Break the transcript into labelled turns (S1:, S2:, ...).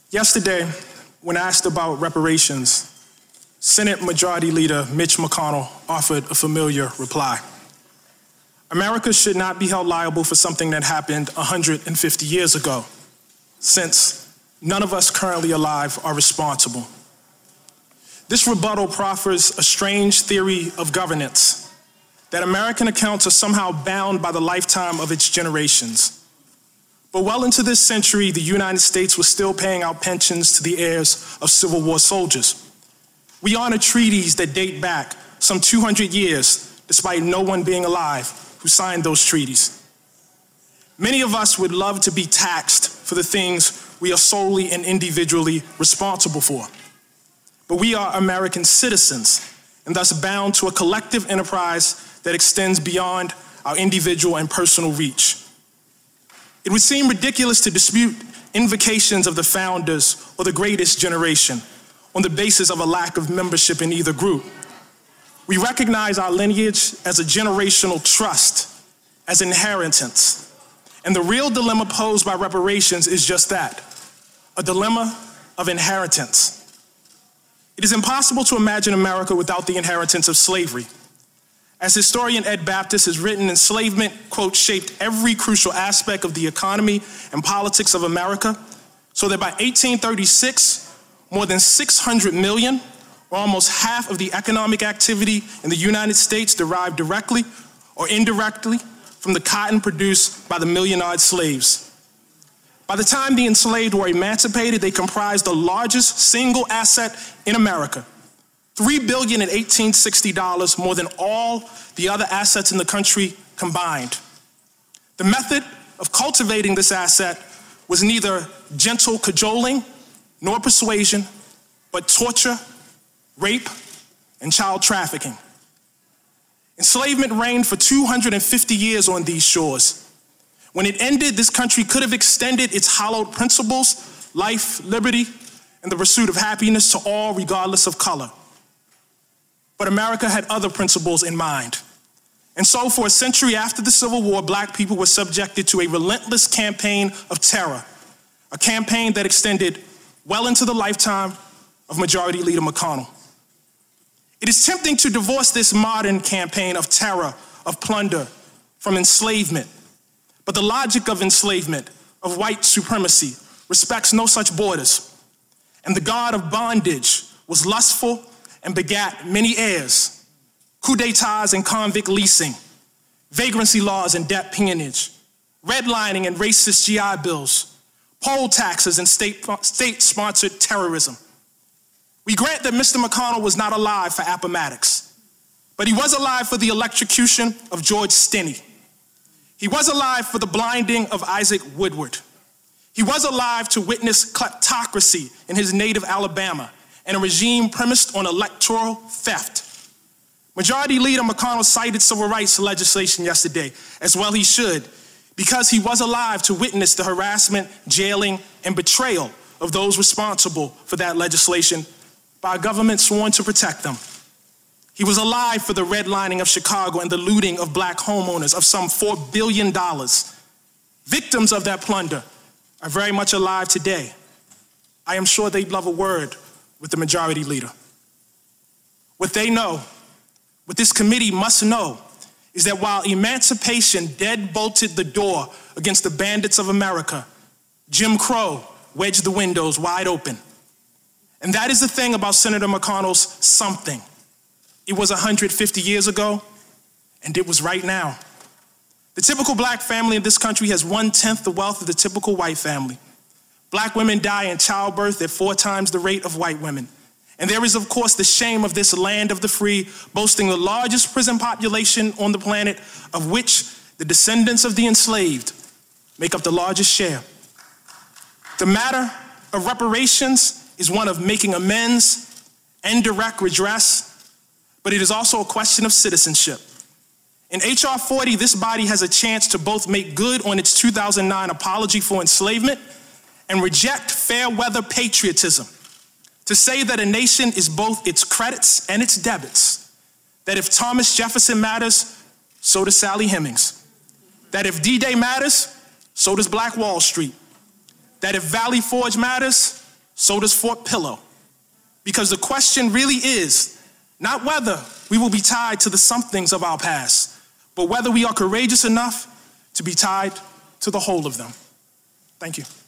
S1: Yesterday, when asked about reparations, Senate Majority Leader Mitch McConnell offered a familiar reply. America should not be held liable for something that happened 150 years ago, since none of us currently alive are responsible. This rebuttal proffers a strange theory of governance, that American accounts are somehow bound by the lifetime of its generations. But well into this century, the United States was still paying out pensions to the heirs of Civil War soldiers. We honor treaties that date back some 200 years, despite no one being alive who signed those treaties. Many of us would love to be taxed for the things we are solely and individually responsible for. But we are American citizens, and thus bound to a collective enterprise that extends beyond our individual and personal reach. It would seem ridiculous to dispute invocations of the founders or the greatest generation on the basis of a lack of membership in either group. We recognize our lineage as a generational trust, as inheritance. And the real dilemma posed by reparations is just that, a dilemma of inheritance. It is impossible to imagine America without the inheritance of slavery. As historian Ed Baptist has written, enslavement, quote, shaped every crucial aspect of the economy and politics of America, so that by 1836, more than 600 million, or almost half of the economic activity in the United States, derived directly or indirectly from the cotton produced by the million-odd slaves. By the time the enslaved were emancipated, they comprised the largest single asset in America. $3 billion in $1860, more than all the other assets in the country combined. The method of cultivating this asset was neither gentle cajoling nor persuasion, but torture, rape, and child trafficking. Enslavement reigned for 250 years on these shores. When it ended, this country could have extended its hallowed principles, life, liberty, and the pursuit of happiness to all regardless of color. But America had other principles in mind. And so for a century after the Civil War, Black people were subjected to a relentless campaign of terror, a campaign that extended well into the lifetime of Majority Leader McConnell. It is tempting to divorce this modern campaign of terror, of plunder, from enslavement. But the logic of enslavement, of white supremacy, respects no such borders. And the god of bondage was lustful and begat many heirs: coup d'etats and convict leasing, vagrancy laws and debt peonage, redlining and racist GI bills, poll taxes and state-sponsored terrorism. We grant that Mr. McConnell was not alive for Appomattox, but he was alive for the electrocution of George Stinney. He was alive for the blinding of Isaac Woodward. He was alive to witness kleptocracy in his native Alabama and a regime premised on electoral theft. Majority Leader McConnell cited civil rights legislation yesterday, as well he should, because he was alive to witness the harassment, jailing, and betrayal of those responsible for that legislation by a government sworn to protect them. He was alive for the redlining of Chicago and the looting of Black homeowners of some $4 billion. Victims of that plunder are very much alive today. I am sure they'd love a word with the Majority Leader. What they know, what this committee must know, is that while emancipation deadbolted the door against the bandits of America, Jim Crow wedged the windows wide open. And that is the thing about Senator McConnell's something. It was 150 years ago, and it was right now. The typical Black family in this country has 1/10 the wealth of the typical white family. Black women die in childbirth at 4 times the rate of white women. And there is, of course, the shame of this land of the free, boasting the largest prison population on the planet, of which the descendants of the enslaved make up the largest share. The matter of reparations is one of making amends and direct redress, but it is also a question of citizenship. In H.R. 40, this body has a chance to both make good on its 2009 apology for enslavement and reject fair weather patriotism, to say that a nation is both its credits and its debits, that if Thomas Jefferson matters, so does Sally Hemings, that if D-Day matters, so does Black Wall Street, that if Valley Forge matters, so does Fort Pillow. Because the question really is not whether we will be tied to the somethings of our past, but whether we are courageous enough to be tied to the whole of them. Thank you.